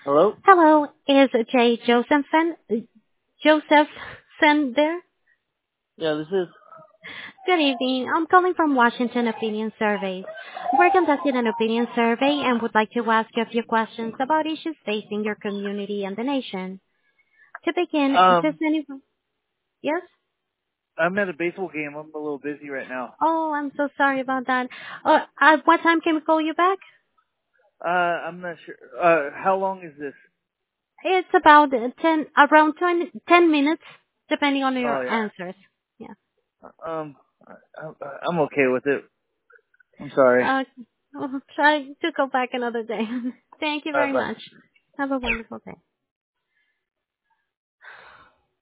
Hello? Hello, is Jay Josephson there? Yeah, this is. Good evening. I'm calling from Washington Opinion Surveys. We're conducting an opinion survey and would like to ask you a few questions about issues facing your community and the nation. To begin, does Um, anyone... Yes? I'm at a baseball game. I'm a little busy right now. Oh, I'm so sorry about that. What time can we call you back? I'm not sure. How long is this? It's about 10 minutes, depending on Oh your yeah. answers. Yeah. Um, I'm okay with it. I'm sorry. I'll try to go back another day. Thank you Bye very bye. much. Have a wonderful day.